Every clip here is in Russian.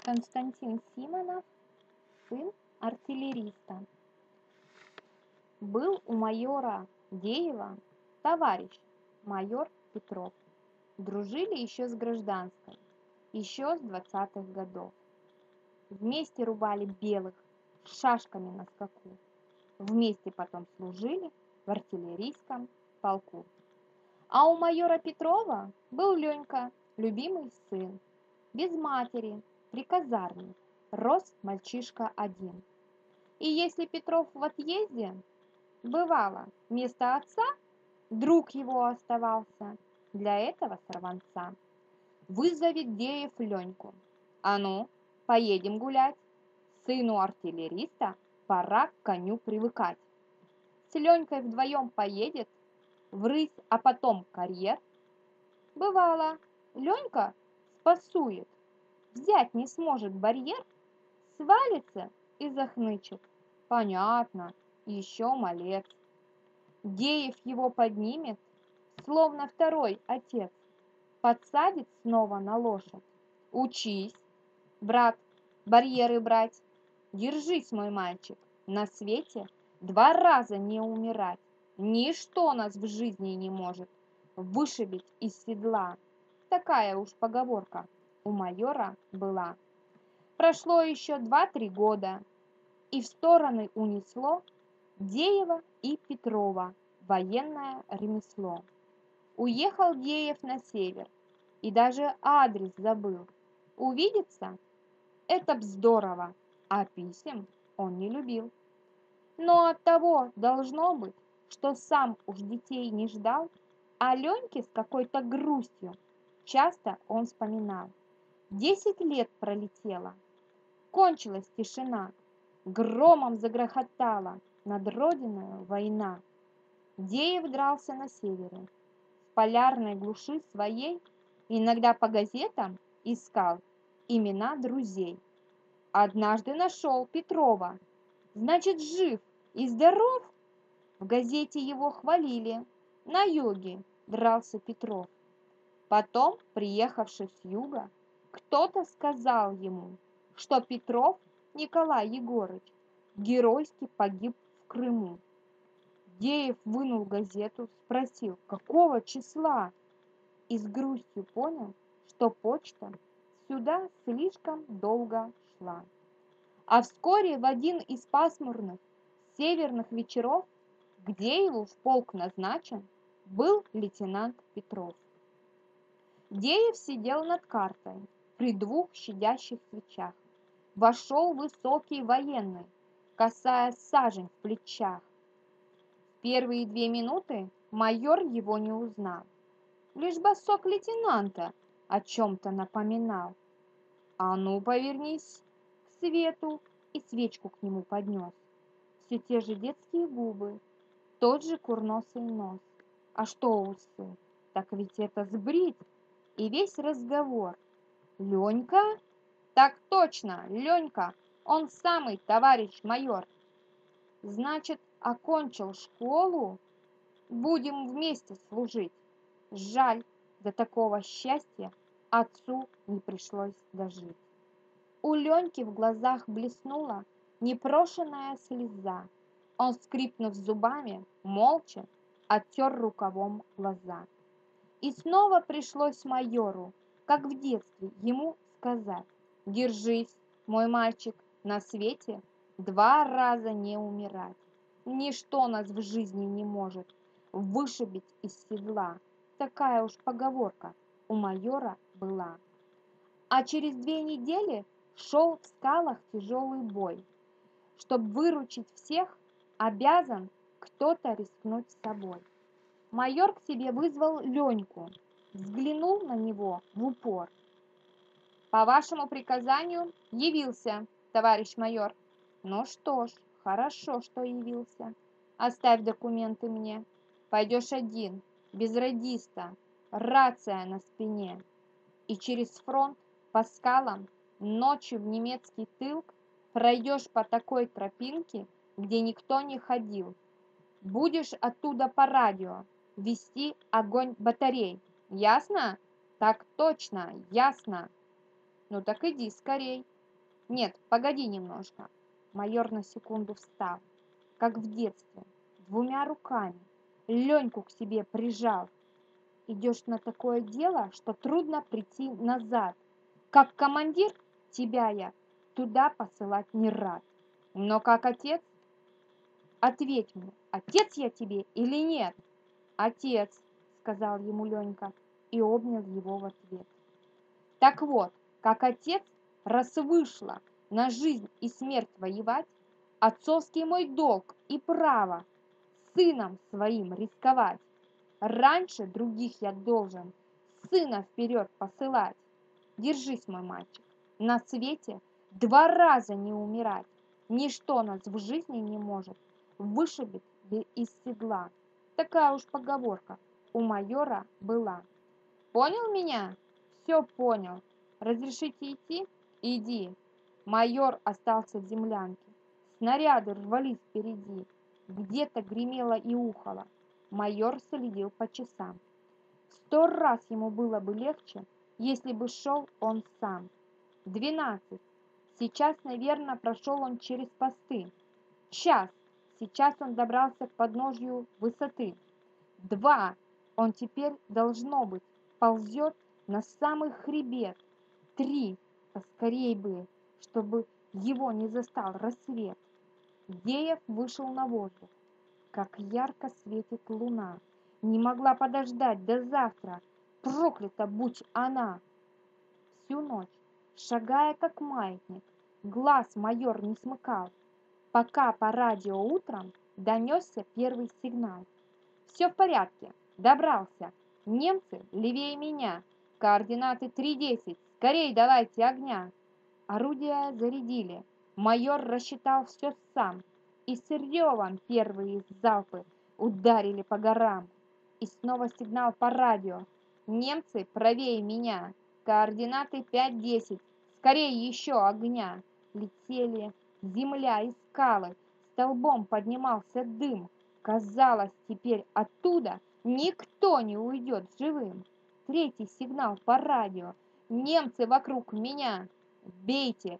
Константин Симонов, сын артиллериста. Был у майора Деева товарищ, майор Петров. Дружили еще с гражданской, еще с 20-х годов. Вместе рубали белых с шашками на скаку. Вместе потом служили в артиллерийском полку. А у майора Петрова был Ленька, любимый сын, без матери, при казарме, рос мальчишка один. И если Петров в отъезде, бывало, вместо отца друг его оставался, для этого сорванца. Вызовет Деев Леньку. А ну, поедем гулять. Сыну артиллериста пора к коню привыкать. С Ленькой вдвоем поедет, врысь, а потом карьер. Бывало, Ленька спасует, взять не сможет барьер, свалится и захнычет. Понятно, еще малец. Деев его поднимет, словно второй отец, подсадит снова на лошадь. Учись, брат, барьеры брать. Держись, мой мальчик, на свете 2 раза не умирать. Ничто нас в жизни не может вышибить из седла. Такая уж поговорка у майора была. Прошло еще 2-3 года, и в стороны унесло Деева и Петрова военное ремесло. Уехал Деев на север и даже адрес забыл. Увидеться? Это б здорово, а писем он не любил. Но от того должно быть, что сам уж детей не ждал, а Леньке с какой-то грустью часто он вспоминал. 10 лет пролетело, кончилась тишина, громом загрохотала над родиною война. Деев дрался на севере, в полярной глуши своей, иногда по газетам искал имена друзей. Однажды нашел Петрова, значит, жив и здоров. В газете его хвалили, на юге дрался Петров. Потом, приехавший с юга, кто-то сказал ему, что Петров Николай Егорыч геройски погиб в Крыму. Деев вынул газету, спросил, какого числа, и с грустью понял, что почта сюда слишком долго шла. А вскоре в один из пасмурных северных вечеров к Дееву в полк назначен был лейтенант Петров. Деев сидел над картой при 2 щадящих свечах. Вошел высокий военный, касая сажень в плечах. В первые 2 минуты майор его не узнал. Лишь босок лейтенанта о чем-то напоминал. А ну, повернись к свету, и свечку к нему поднес. Все те же детские губы, тот же курносый нос. А что усы? Так ведь это сбрить. И весь разговор. Ленька? Так точно, Ленька, он самый, товарищ майор. Значит, окончил школу? Будем вместе служить. Жаль, до такого счастья отцу не пришлось дожить. У Леньки в глазах блеснула непрошенная слеза. Он, скрипнув зубами, молча оттер рукавом глаза. И снова пришлось майору, как в детстве, ему сказать: «Держись, мой мальчик, на свете 2 раза не умирать. Ничто нас в жизни не может вышибить из седла». Такая уж поговорка у майора была. А через 2 недели шел в скалах тяжелый бой. Чтоб выручить всех, обязан кто-то рискнуть собой. Майор к себе вызвал Леньку, взглянул на него в упор. «По вашему приказанию явился, товарищ майор». «Ну что ж, хорошо, что явился. Оставь документы мне. Пойдешь один, без радиста, рация на спине. И через фронт, по скалам, ночью в немецкий тыл пройдешь по такой тропинке, где никто не ходил. Будешь оттуда по радио вести огонь батарей. Ясно?» «Так точно, ясно». «Ну так иди скорей, Нет, погоди немножко. Майор на секунду встал, как в детстве, двумя руками. Леньку к себе прижал. Идешь на такое дело, что трудно прийти назад. Как командир тебя я туда посылать не рад. Но как отец, ответь мне, отец я тебе или нет? Отец, сказал ему Ленька и обнял его в ответ. Так вот, как отец, раз вышло на жизнь и смерть воевать, отцовский мой долг и право сыном своим рисковать. Раньше других я должен сына вперед посылать. Держись, мой мальчик, на свете два раза не умирать. Ничто нас в жизни не может вышибить из седла. Такая уж поговорка у майора была. Понял меня? Все понял. Разрешите идти? Иди. Майор остался в землянке. Снаряды рвались впереди. Где-то гремело и ухало. Майор следил по часам. 100 раз ему было бы легче, если бы шел он сам. 12. Сейчас, наверное, прошел он через посты. Час. Сейчас он добрался к подножью высоты. 2. Он теперь, должно быть, ползет на самый хребет. 3. Поскорей бы, чтобы его не застал рассвет. Деев вышел на воздух. Как ярко светит луна. Не могла подождать до завтра. Проклята будь она! Всю ночь, шагая как маятник, глаз майор не смыкал, пока по радио утром донесся первый сигнал. Все в порядке, добрался. Немцы левее меня. Координаты 3:10. Скорей давайте огня. Орудия зарядили. Майор рассчитал все сам. И с ревом первые залпы ударили по горам. И снова сигнал по радио. Немцы правее меня. Координаты 5:10. Скорей еще огня. Летели земля и скалы. Столбом поднимался дым. Казалось, теперь оттуда никто не уйдет живым. Третий сигнал по радио. Немцы вокруг меня. Бейте!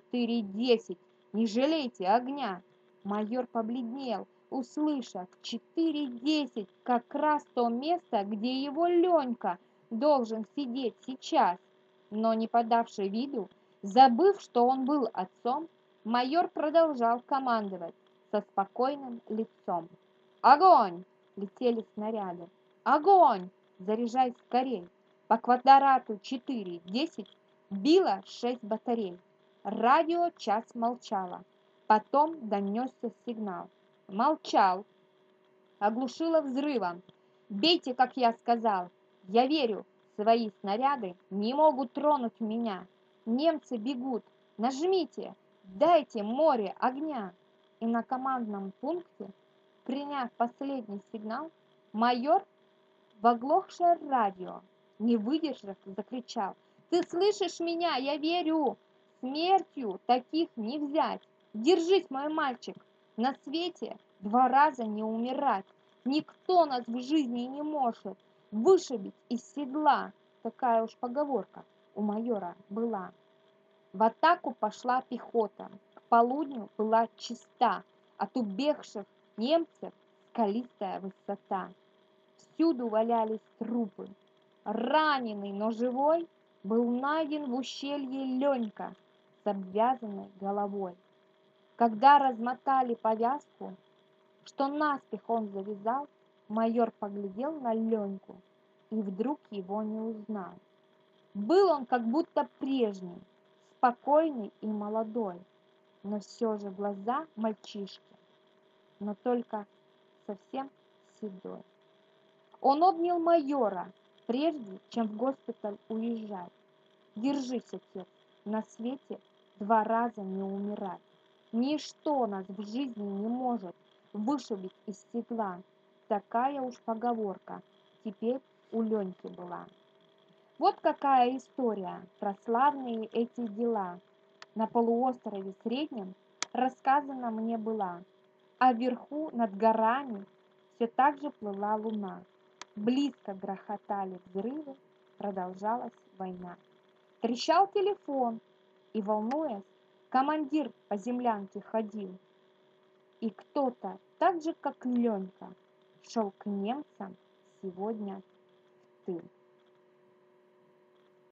4:10! Не жалейте огня! Майор побледнел, услышав 4:10, как раз то место, где его Ленька должен сидеть сейчас. Но не подавший виду, забыв, что он был отцом, майор продолжал командовать со спокойным лицом. «Огонь!» — летели снаряды. «Огонь! Заряжай скорей!» По квадрату 4:10 било 6 батарей. Радио час молчало. Потом донесся сигнал. Молчал. Оглушило взрывом. «Бейте, как я сказал! Я верю, свои снаряды не могут тронуть меня. Немцы бегут. Нажмите! Дайте море огня!» И на командном пункте, приняв последний сигнал, майор в оглохшее радио, не выдержав, закричал: «Ты слышишь меня? Я верю! Смертью таких не взять! Держись, мой мальчик! На свете два раза не умирать! Никто нас в жизни не может вышибить из седла!» Такая уж поговорка у майора была. В атаку пошла пехота. К полудню была чиста. От убегших немцев скалистая высота. Всюду валялись трупы. Раненый, но живой был найден в ущелье Ленька с обвязанной головой. Когда размотали повязку, что наспех он завязал, майор поглядел на Леньку и вдруг его не узнал. Был он как будто прежний, спокойный и молодой, но все же глаза мальчишки, но только совсем седой. Он обнял майора, прежде чем в госпиталь уезжать. «Держись, отец, на свете два раза не умирать. Ничто нас в жизни не может вышибить из седла». Такая уж поговорка теперь у Леньки была. Вот какая история про славные эти дела на полуострове Среднем рассказана мне была. А вверху над горами все так же плыла луна. Близко грохотали взрывы, продолжалась война. Трещал телефон, и, волнуясь, Командир по землянке ходил, и кто-то, так же, как Ленька, шел к немцам сегодня в тыл.